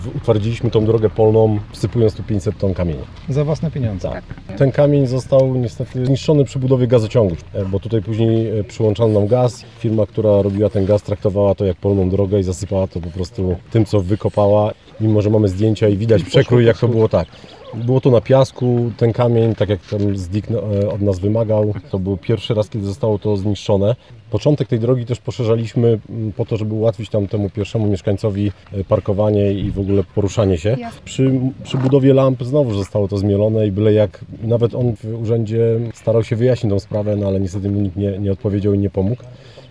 Utwardziliśmy tą drogę polną, wsypując tu 500 ton kamienia. Za własne pieniądze. Tak. Ten kamień został niestety zniszczony przy budowie gazociągu, bo tutaj później przyłączano nam gaz. Firma, która robiła ten gaz, traktowała to jak polną drogę i zasypała to po prostu tym, co wykopała. Mimo że mamy zdjęcia i widać przekrój, jak to było tak. Było to na piasku, ten kamień, tak jak tam ZDIK od nas wymagał. To był pierwszy raz, kiedy zostało to zniszczone. Początek tej drogi też poszerzaliśmy po to, żeby ułatwić tam temu pierwszemu mieszkańcowi parkowanie i w ogóle poruszanie się. Przy budowie lamp znowu zostało to zmielone i byle jak, nawet on w urzędzie starał się wyjaśnić tą sprawę, no ale niestety mu nikt nie odpowiedział i nie pomógł.